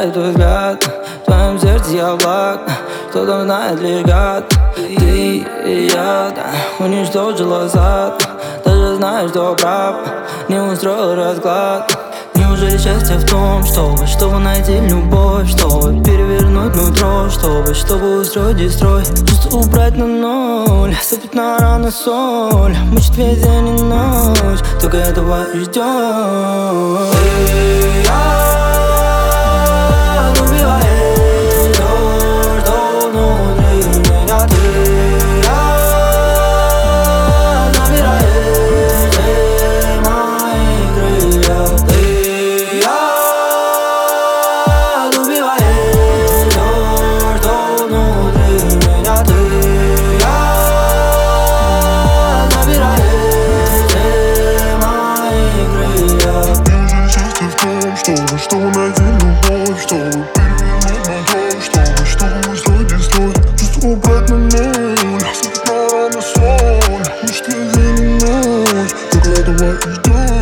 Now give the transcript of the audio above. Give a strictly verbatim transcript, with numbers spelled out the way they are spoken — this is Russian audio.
пугает твой взгляд. В твоем сердце я влаг, кто-то знает лишь гад. Ты и я, да, уничтожила сад. Даже знаешь, что прав, не устроил расклад. Неужели счастье в том, чтобы, чтобы найти любовь, чтобы перевернуть нутро, чтобы, чтобы устроить дестрой, чувство убрать на ноль, сыпать на раны соль, мучить весь день и ночь, только этого и ждёт. Ты, я, убиваешь то, что внутри меня. Ты, я, забираешь все мои крылья. Ты, я, убиваешь то, что внутри меня. Ты, я, забираешь все мои крылья. Неужели счастье в том, чтобы, чтобы найти любовь, чтобы перевернуть нутро, чтобы, чтобы устроить дестрой, чувство убрать на ноль, сыпать на раны соль, мучить весь день и ночь, только этого и ждёт.